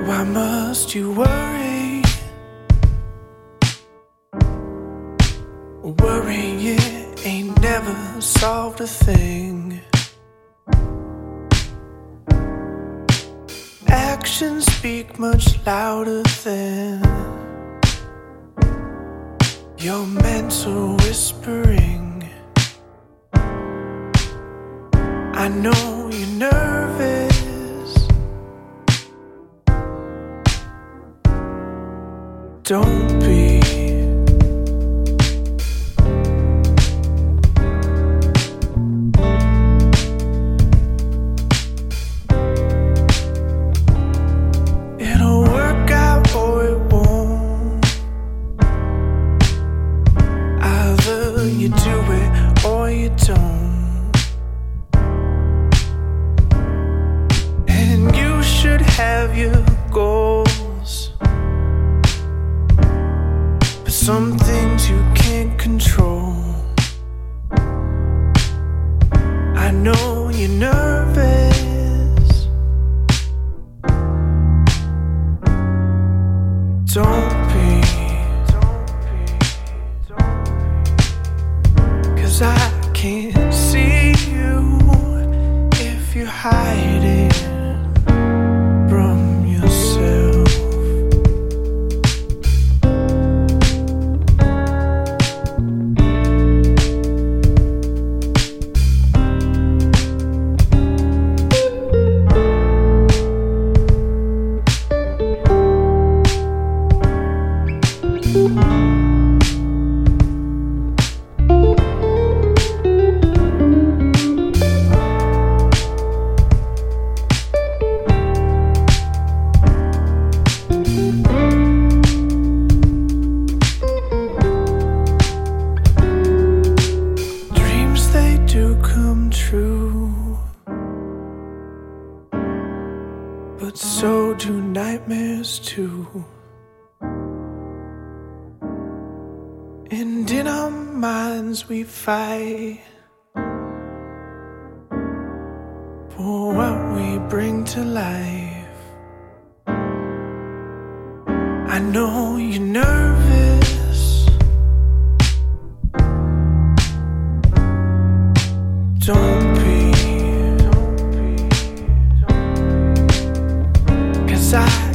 Why must you worry? Worrying it ain't never solved a thing. Actions speak much louder than your mental whispering. I know you're nervous. Don't be. It'll work out or it won't. Either you do it or you don't. And you should have your goals, but some things you can't control. I know you're nervous. Don't be, 'cause I can't see you if you're hiding from yourself. But so do nightmares too. And in our minds we fight for what we bring to life. I know you're nervous. Don't be. 'Cause I